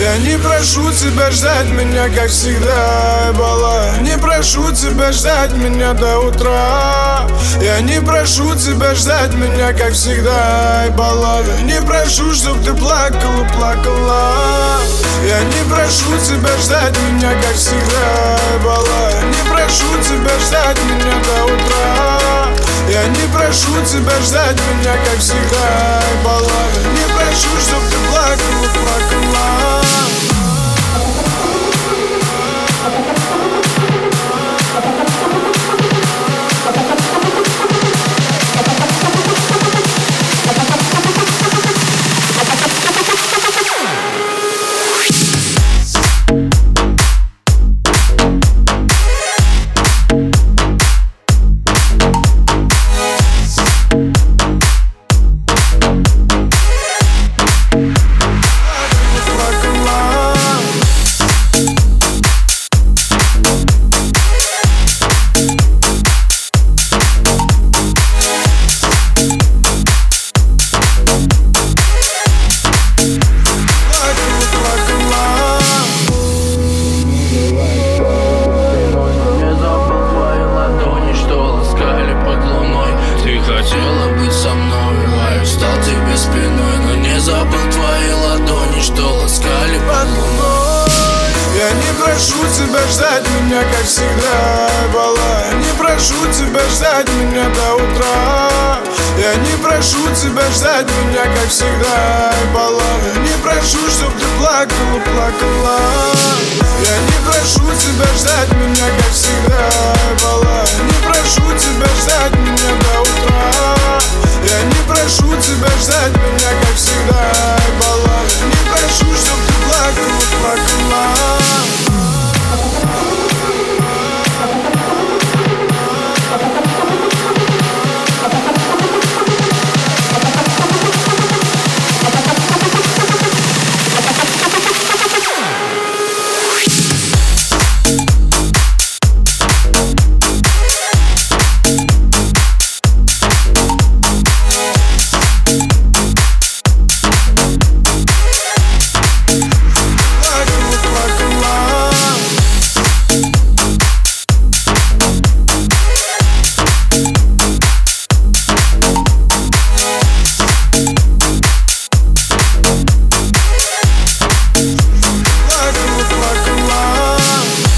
Я не прошу тебя ждать меня, как всегда, Эбола. Не прошу тебя ждать меня до утра. Я не прошу тебя ждать меня, как всегда, Эбола. Не прошу, чтоб ты плакала, плакала. Я не прошу тебя ждать меня, как всегда, Эбола. Не прошу тебя ждать меня до утра. Я не прошу тебя ждать меня, как всегда, Эбола. Не прошу, чтоб ты плакала, плакала. Хотела быть со мной, а я стал тебе спиной. Но не забыл твои ладони, что ласкали под луной. Я не прошу тебя ждать меня, как всегда, Эбола. Не прошу тебя ждать меня до утра. Я не прошу тебя ждать меня, как всегда, Эбола. Не прошу, чтоб ты плакала, плакала. Я не прошу тебя ждать меня, как всегда, Эбола. Не прошу тебя ждать меня до утра. Я не прошу тебя ждать меня, как всегда.